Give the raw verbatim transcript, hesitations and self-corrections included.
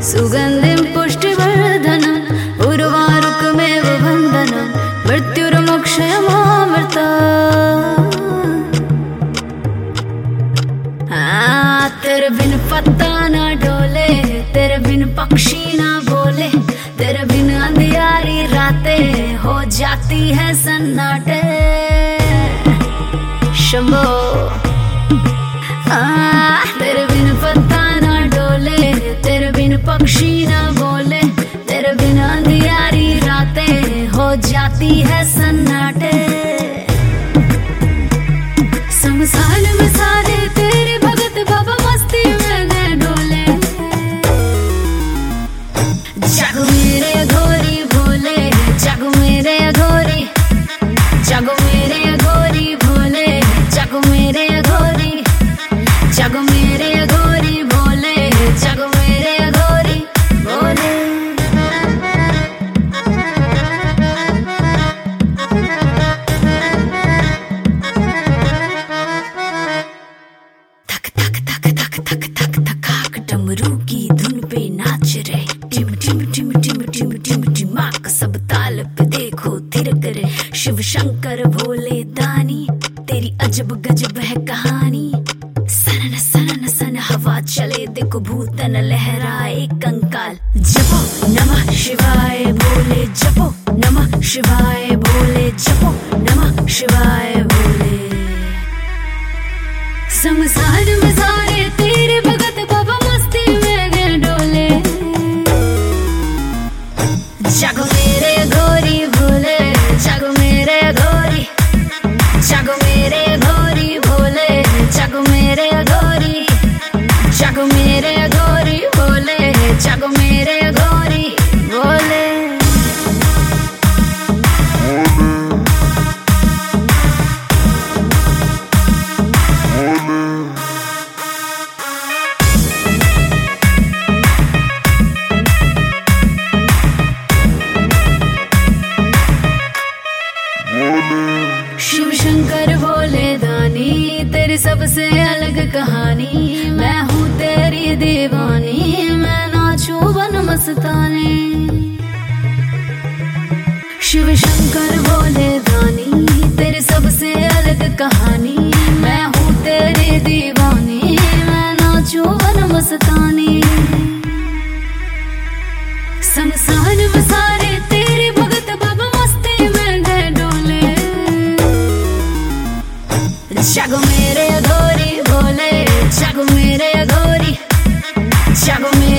सुगन्धिं पुष्टिवर्धनम् उर्वारुकमेव बन्धनं मृत्युर्मोक्षयमामृता। तेरे बिन पत्ता ना डोले, तेरे बिन पक्षी ना बोले, तेरे बिन अंधियारी रातें हो जाती है सन्नाटे। शंभो तेरे बिन पत्ता ना डोले, तेरे बिन पक्षी ना बोले, तेरे बिन अंधियारी रातें हो जाती है सन्नाटे। संसार में सारे तेरे भगत बाबा मस्ती में गए डोले। जागो मेरे अघोरी भोले, जागो मेरे अघोरी, जागो मेरे अघोरी भोले, जागो मेरे अघोरी, जागो मेरे अघोरी भोले, जागो मेरे अघोरी भोले। थक थक थक थक थक थक थकाक डमरू की धुन पे नाच रहे। टिम टिम टिम टिम टिम टिम टिमाक सब ताल पे देखो थिरक रहे। शिव शंकर भोले दानी तेरी अजब गजब है कहानी। सनन सनन सन हवा चले देखो भूतन लहराए कंकाल। जपो नमः शिवाय भोले, जपो नमः शिवाय भोले, जपो नमः शिवाय भोले। संसार में सारे तेरे भगत बाबा मस्ती में गए डोले। जागो मेरे अघोरी भोले, जागो मेरे अघोरी, जागो मेरे अघोरी भोले, जागो मेरे अघोरी, जागो मेरे अघोरी भोले, जागो मेरे अघोरी भोले। शिव शंकर भोले दानी तेरी सबसे अलग कहानी। मैं हूँ तेरी दीवानी, मैं नाचूं बन मस्ताने। शिव शंकर भोले दानी तेरी सबसे अलग कहानी। मैं हूँ तेरी दीवानी, मैं नाचूं बन मस्तानी। संसार में सारे तेरे भगत बाबा मस्ती में गए डोले। जागो मेरे अघोरी भोले, जागो मेरे अघोरी, जागो मेरे